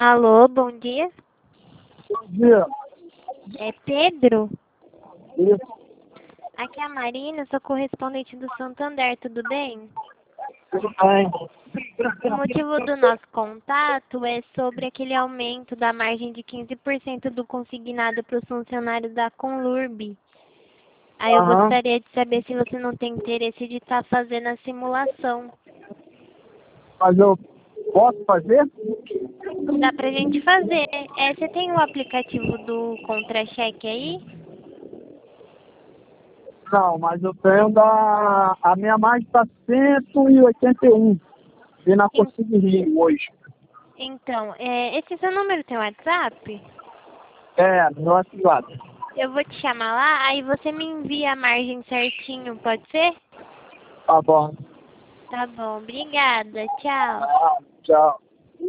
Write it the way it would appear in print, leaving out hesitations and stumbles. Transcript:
Alô, bom dia. Bom dia. É Pedro? Isso, Aqui é a Marina, sou correspondente do Santander, tudo bem? tudo bem. O motivo do nosso contato é sobre aquele aumento da margem de 15% do consignado para os funcionários da Conlurb. Aí eu Aham. gostaria de saber se você não tem interesse de estar fazendo a simulação. Mas eu posso fazer? Dá pra gente fazer. Você tem o aplicativo do Contra-Cheque aí? Não, mas eu tenho da... A minha margem está 181. E não En- consigo rir hoje. Então, esse seu número tem WhatsApp? É, no WhatsApp. Eu vou te chamar lá, aí você me envia a margem certinho, pode ser? Tá bom. Tá bom, obrigada, tchau. Tchau.